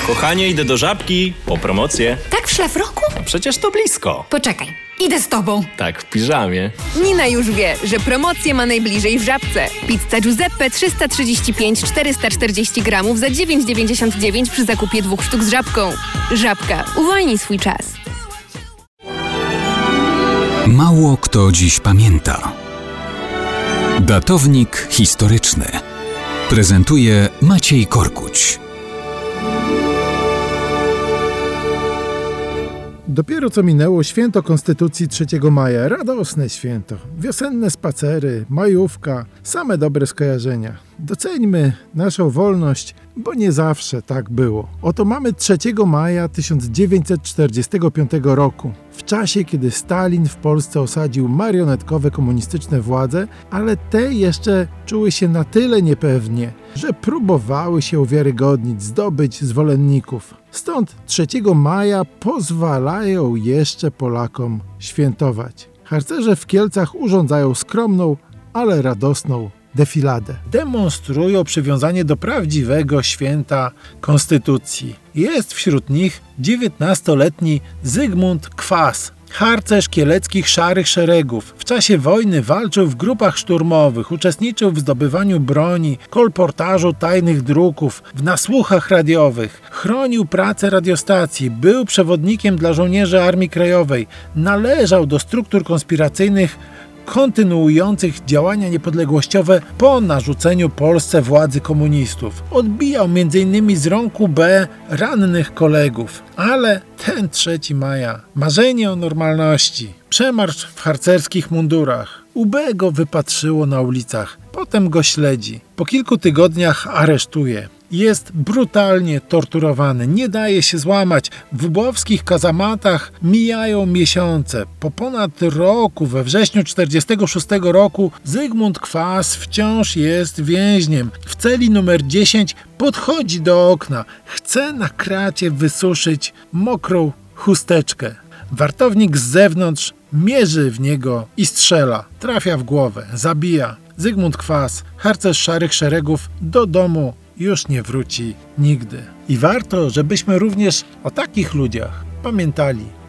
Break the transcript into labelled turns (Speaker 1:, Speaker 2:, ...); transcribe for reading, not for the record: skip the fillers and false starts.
Speaker 1: Kochanie, idę do Żabki po promocję.
Speaker 2: Tak w szlafroku?
Speaker 1: A przecież to blisko.
Speaker 2: Poczekaj, idę z tobą.
Speaker 1: Tak, w piżamie.
Speaker 3: Nina już wie, że promocję ma najbliżej w Żabce. Pizza Giuseppe 335-440 gramów za 9,99 przy zakupie 2 sztuk z Żabką. Żabka. Uwolnij swój czas.
Speaker 4: Mało kto dziś pamięta. Datownik historyczny prezentuje Maciej Korkuć.
Speaker 5: Dopiero co minęło święto Konstytucji 3 maja. Radosne święto. Wiosenne spacery, majówka, same dobre skojarzenia. Doceńmy naszą wolność, bo nie zawsze tak było. Oto mamy 3 maja 1945 roku. W czasie, kiedy Stalin w Polsce osadził marionetkowe komunistyczne władze, ale te jeszcze czuły się na tyle niepewnie, że próbowały się uwiarygodnić, zdobyć zwolenników. Stąd 3 maja pozwalają jeszcze Polakom świętować. Harcerze w Kielcach urządzają skromną, ale radosną defiladę. Demonstrują przywiązanie do prawdziwego święta Konstytucji. Jest wśród nich 19-letni Zygmunt Kwas, harcerz kieleckich Szarych Szeregów. W czasie wojny walczył w grupach szturmowych, uczestniczył w zdobywaniu broni, kolportażu tajnych druków, w nasłuchach radiowych, chronił pracę radiostacji, był przewodnikiem dla żołnierzy Armii Krajowej, należał do struktur konspiracyjnych kontynuujących działania niepodległościowe po narzuceniu Polsce władzy komunistów. Odbijał m.in. z rąk UB rannych kolegów. Ale ten 3 maja, marzenie o normalności, przemarsz w harcerskich mundurach. UB go wypatrzyło na ulicach, potem go śledzi. Po kilku tygodniach aresztuje. Jest brutalnie torturowany, nie daje się złamać. W ubowskich kazamatach mijają miesiące. Po ponad roku, we wrześniu 1946 roku, Zygmunt Kwas wciąż jest więźniem. W celi numer 10 podchodzi do okna. Chce na kracie wysuszyć mokrą chusteczkę. Wartownik z zewnątrz mierzy w niego i strzela. Trafia w głowę, zabija. Zygmunt Kwas, harcerz Szarych Szeregów, do domu już nie wróci nigdy. I warto, żebyśmy również o takich ludziach pamiętali.